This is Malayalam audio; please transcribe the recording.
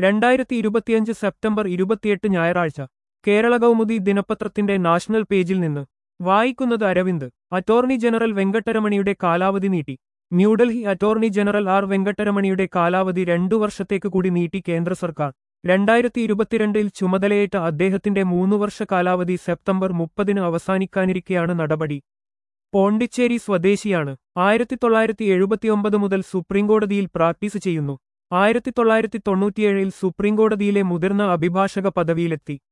2025 സെപ്റ്റംബർ 28 ഞായറാഴ്ച കേരള കൗമുദി ദിനപത്രത്തിന്റെ നാഷണൽ പേജിൽ നിന്ന് വായിക്കുന്നത് അരവിന്ദ്. അറ്റോർണി ജനറൽ വെങ്കട്ടരമണിയുടെ കാലാവധി നീട്ടി. ന്യൂഡൽഹി. അറ്റോർണി ജനറൽ ആർ വെങ്കട്ടരമണിയുടെ കാലാവധി 2 വർഷത്തേക്ക് കൂടി നീട്ടി കേന്ദ്ര സർക്കാർ. 2022 ചുമതലയേറ്റ അദ്ദേഹത്തിന്റെ 3-വർഷ കാലാവധി സെപ്റ്റംബർ 30 അവസാനിക്കാനിരിക്കെയാണ് നടപടി. പോണ്ടിച്ചേരി സ്വദേശിയാണ്. 1979 മുതൽ സുപ്രീംകോടതിയിൽ പ്രാക്ടീസ് ചെയ്യുന്നു. 1997 സുപ്രീംകോടതിയിലെ മുതിർന്ന അഭിഭാഷക പദവിയിലെത്തി.